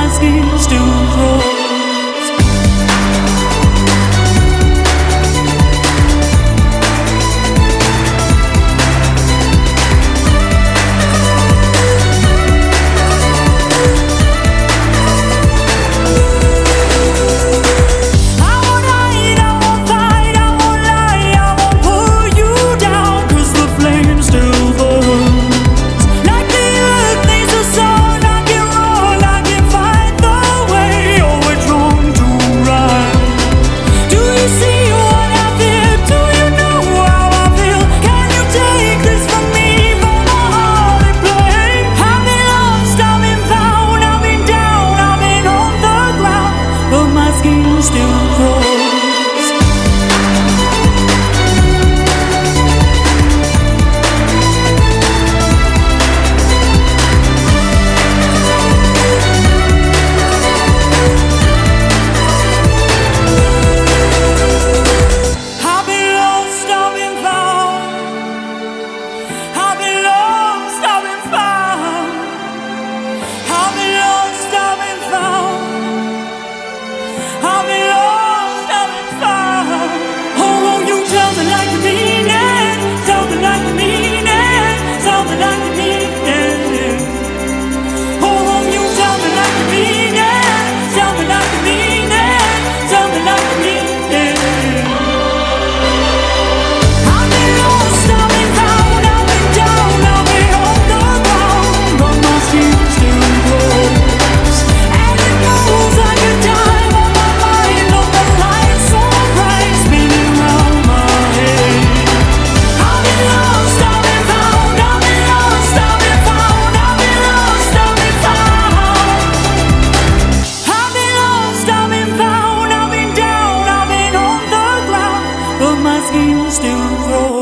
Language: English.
my skin still crawls. Still crawls. I've been lost, I've been found. I've been lost, I've been found. I've been lost, I've been found. I've been lost, I've been found. Oh, won't you tell me like you mean it? Tell me like you mean it. Tell me like you mean it. Oh, won't you tell me like you mean it? Tell me like you mean it. Tell me like you mean it. I've been lost, I've been found. I've been down, I've been on the ground, but my skin still grows, and it moves like a dime on my mind. On the light so bright, spinning round my head. I've been lost, I've been found. I've been lost, I've been found. I've been lost, I've been found. I've been lost, I've been found. I've been down, I've been on the ground, but my skin still grows.